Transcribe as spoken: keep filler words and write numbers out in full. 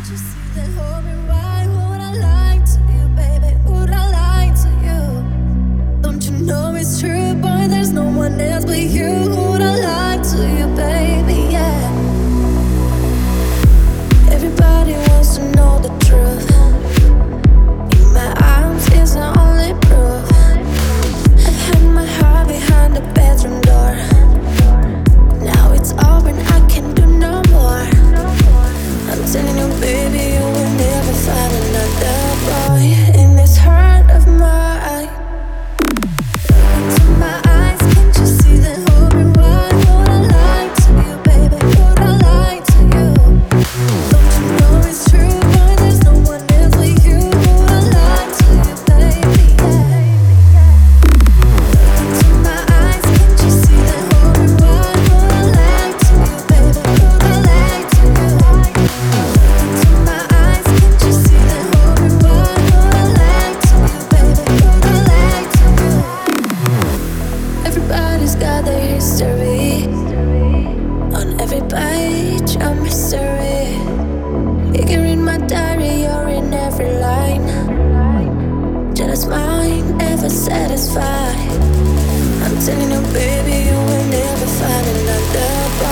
you see that hold me right? Would I lie to you, baby? Would I lie to you? Don't you know it's true, boy? There's no one else but you. Would I lie to you, baby? Yeah. Everybody wants to know the truth. In my arms is the only proof. I've had my heart behind the bedroom door. Now it's open, I can't do no more. I'm telling you, baby, you will never find another boy in this heart of mine. Look into my eyes, can't you see that hold me right? Would I lie to you, baby? Would I lie to you? Don't you know it's true, boy? There's no one else but you. Would I lie to you, baby? Yeah. Look into my eyes, can't you see that hold me right? Would I lie to you, baby? Would I lie to you? Look into my eyes, can't you see that hold me right? Would I lie to you, baby? Would I lie to you? Everybody's got their history. On every page, a mystery. You can read my diary, you're in every line. Jealous mind, never satisfied. I'm telling you, baby, you will never find another boy.